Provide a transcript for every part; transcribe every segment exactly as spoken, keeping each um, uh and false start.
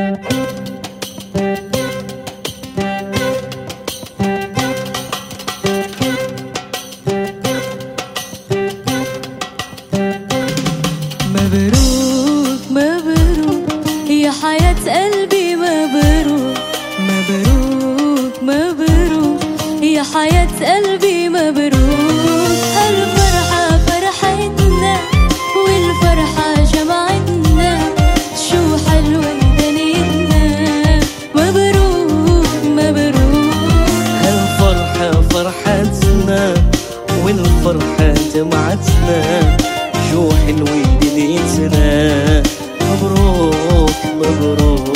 مبروك مبروك يا حياة قلبي، مبروك مبروك مبروك يا حياة قلبي، مبروك. هالفرحة فرحتنا والفرحة جمعتنا، شو حلوة دنيتنا، مبروك مبروك. هالفرحة فرحتنا والفرحة جمعتنا، شو حلوة دنيتنا، مبروك مبروك.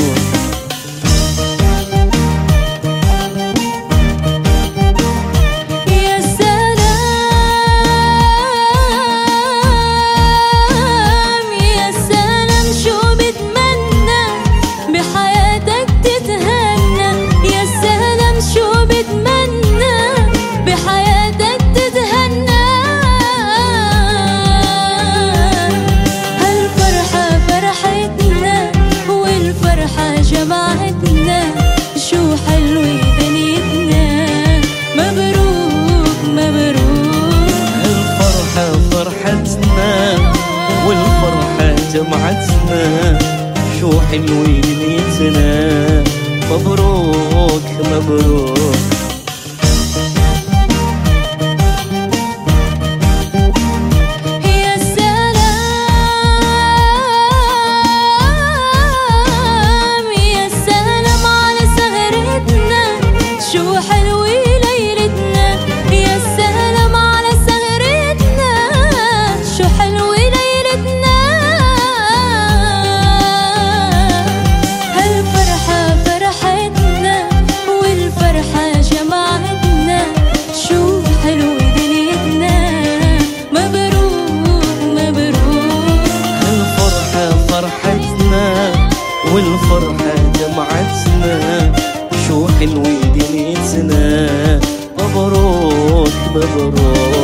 يا سلام يا سلام شو بتمنى بحياتك تتهنى، يا سلام شو بتمنى بحياتك تتهنى. جمعتنا شو حلوة دنيتنا، مبروك مبروك. هالفرحة فرحتنا والفرحة جمعتنا، شو حلوة دنيتنا، مبروك مبروك. والفرحة جمعتنا، شو حلوة دنيتنا، مبروك مبروك.